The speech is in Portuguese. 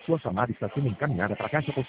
Sua chamada está sendo encaminhada para a caixa postal.